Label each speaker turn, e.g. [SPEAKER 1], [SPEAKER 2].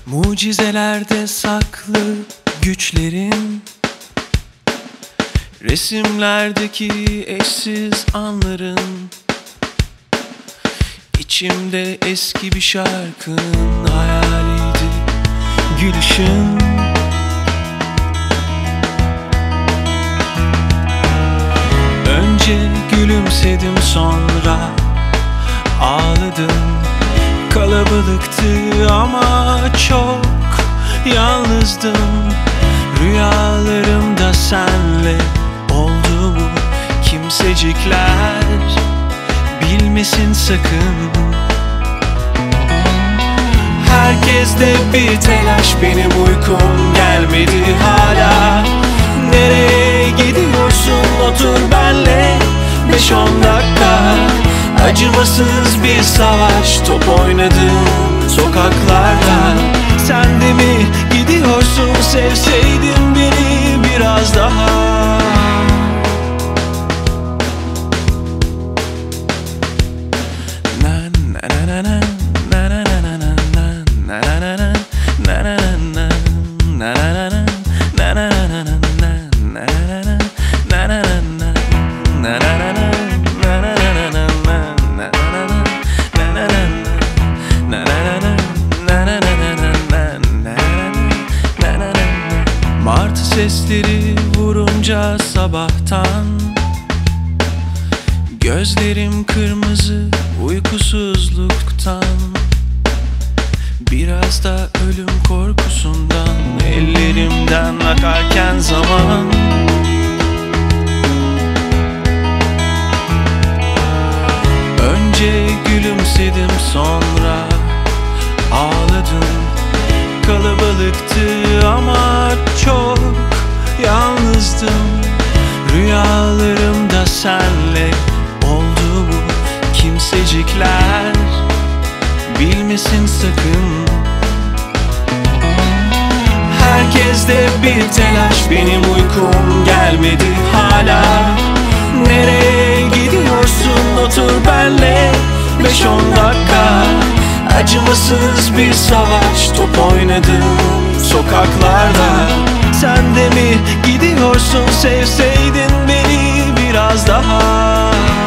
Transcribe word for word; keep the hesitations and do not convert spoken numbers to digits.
[SPEAKER 1] Mucizelerde saklı güçlerin, resimlerdeki eşsiz anların, içimde eski bir şarkının hayaliydi gülüşün. Önce gülümsedim, sonra ağladım. Kalabalıktı ama çok yalnızdım. Rüyalarımda senle oldu bu. Kimsecikler bilmesin sakın. Herkeste bir telaş, benim uykum gelmedi hala. Nereye gidiyorsun, otur benle beş on dakika. Acımasız bir savaş, top oynadım sokaklarda. Sen de mi gidiyorsun, sevseydin beni biraz daha. Martı sesleri vurunca sabahtan, gözlerim kırmızı uykusuzluktan. Biraz da ölüm korkusundan, ellerimden akarken zaman. Önce gülümsedim, sonra ağladım. Kalabalıktı ama çok yalnızdım. Rüyalarımda senle oldu bu. Kimsecikler bilmesin sakın. Herkeste bir telaş, benim uykum gelmedi hala. Nereye gidiyorsun, otur benle beş on dakika. Acımasız bir savaş, top oynadım sokaklarda. Sen de mi gidiyorsun, sevseydin beni biraz daha.